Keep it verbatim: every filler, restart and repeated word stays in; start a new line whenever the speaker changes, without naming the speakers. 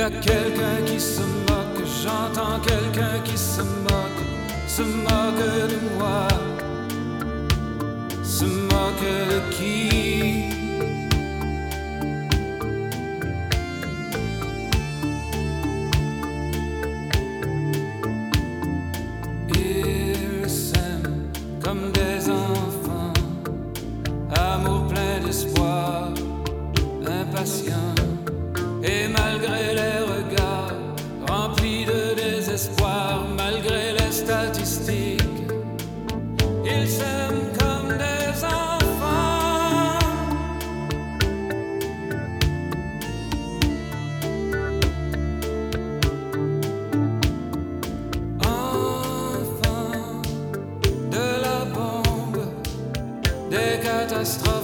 a quelqu'un qui se moque, j'entends quelqu'un qui se moque, se moque de moi, se moque de qui? Ils s'aiment comme des enfants, amour plein d'espoir, impatient. Et malgré les regards remplis de désespoir, malgré les statistiques, ils s'aiment comme des enfants. Enfants de la bombe, des catastrophes